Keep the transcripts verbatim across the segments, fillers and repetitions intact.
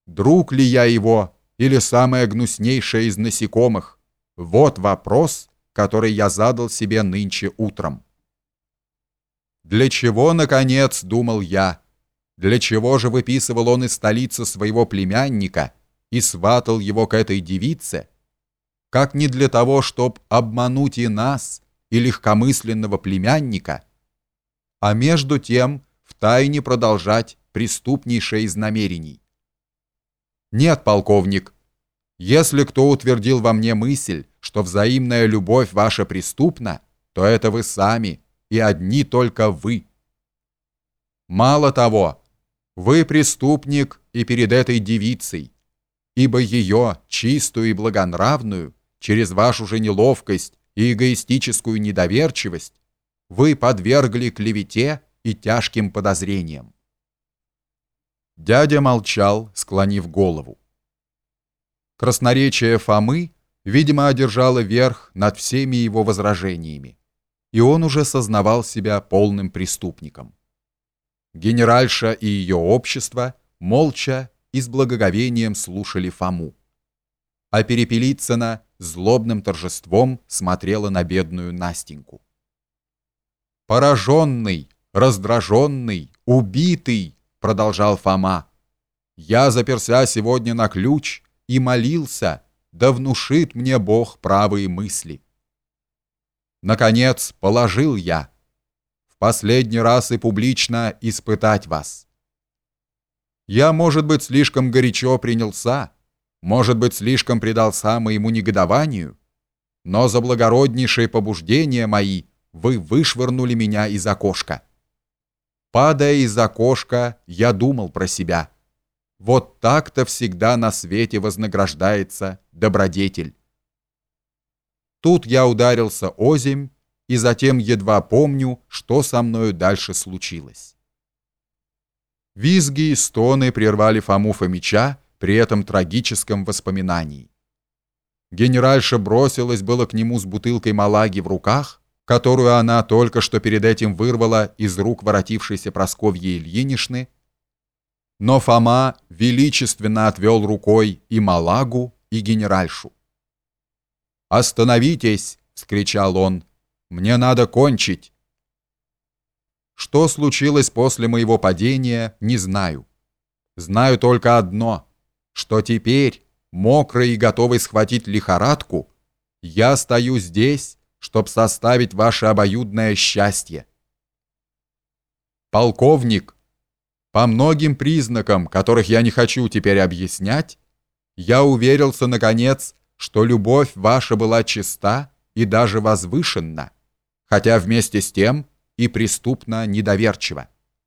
Друг ли я его или самое гнуснейшее из насекомых? Вот вопрос, который я задал себе нынче утром. Для чего, наконец, думал я, для чего же выписывал он из столицы своего племянника и сватал его к этой девице, как не для того, чтоб обмануть и нас, и легкомысленного племянника, а между тем втайне продолжать преступнейшее из намерений. Нет, полковник, если кто утвердил во мне мысль, что взаимная любовь ваша преступна, то это вы сами, и одни только вы. Мало того, вы преступник и перед этой девицей, ибо ее, чистую и благонравную, через вашу же неловкость и эгоистическую недоверчивость, вы подвергли клевете и тяжким подозрениям. Дядя молчал, склонив голову. Красноречие Фомы, видимо, одержало верх над всеми его возражениями, и он уже сознавал себя полным преступником. Генеральша и ее общество молча и с благоговением слушали Фому, а Перепелицына злобным торжеством смотрела на бедную Настеньку. «Пораженный, раздраженный, убитый», — продолжал Фома, — «я заперся сегодня на ключ и молился, да внушит мне Бог правые мысли. Наконец, положил я в последний раз и публично испытать вас. Я, может быть, слишком горячо принялся, может быть, слишком предался моему негодованию, но за благороднейшие побуждения мои вы вышвырнули меня из окошка. Падая из окошка, я думал про себя. Вот так-то всегда на свете вознаграждается добродетель. Тут я ударился озимь, и затем едва помню, что со мною дальше случилось». Визги и стоны прервали Фому Фомича при этом трагическом воспоминании. Генеральша бросилась было к нему с бутылкой малаги в руках, которую она только что перед этим вырвала из рук воротившейся Прасковьи Ильинишны, но Фома величественно отвел рукой и малагу, и генеральшу. «Остановитесь!» — вскричал он. «Мне надо кончить!» Что случилось после моего падения, не знаю. Знаю только одно, что теперь, мокрый и готовый схватить лихорадку, я стою здесь, чтоб составить ваше обоюдное счастье. Полковник, по многим признакам, которых я не хочу теперь объяснять, я уверился, наконец, что любовь ваша была чиста и даже возвышенна, хотя вместе с тем и преступно недоверчива.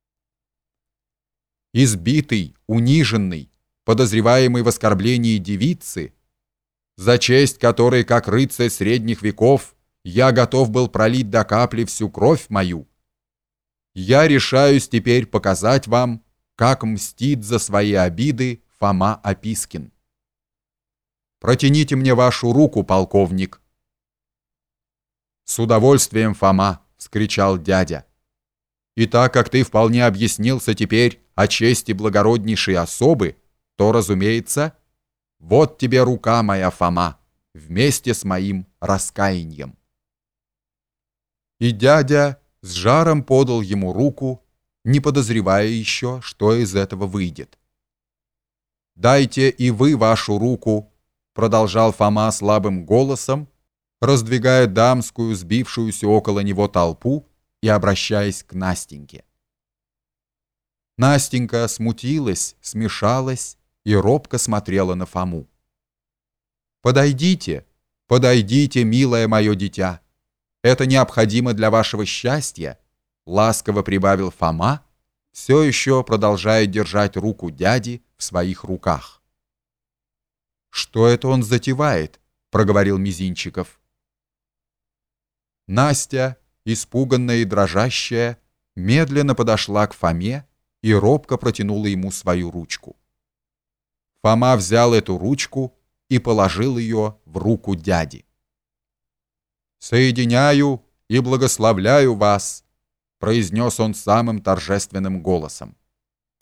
Избитый, униженный, подозреваемый в оскорблении девицы, за честь которой, как рыцарь средних веков, я готов был пролить до капли всю кровь мою, я решаюсь теперь показать вам, как мстит за свои обиды Фома Опискин. Протяните мне вашу руку, полковник. С удовольствием, Фома, вскричал дядя. И так как ты вполне объяснился теперь о чести благороднейшей особы, то, разумеется, вот тебе рука моя, Фома, вместе с моим раскаянием. И дядя с жаром подал ему руку, не подозревая еще, что из этого выйдет. «Дайте и вы вашу руку», — продолжал Фома слабым голосом, раздвигая дамскую, сбившуюся около него толпу и обращаясь к Настеньке. Настенька смутилась, смешалась и робко смотрела на Фому. «Подойдите, подойдите, милое мое дитя. Это необходимо для вашего счастья», — ласково прибавил Фома, все еще продолжая держать руку дяди в своих руках. «Что это он затевает?» — проговорил Мизинчиков. Настя, испуганная и дрожащая, медленно подошла к Фоме и робко протянула ему свою ручку. Фома взял эту ручку и положил ее в руку дяди. «Соединяю и благословляю вас», — произнес он самым торжественным голосом.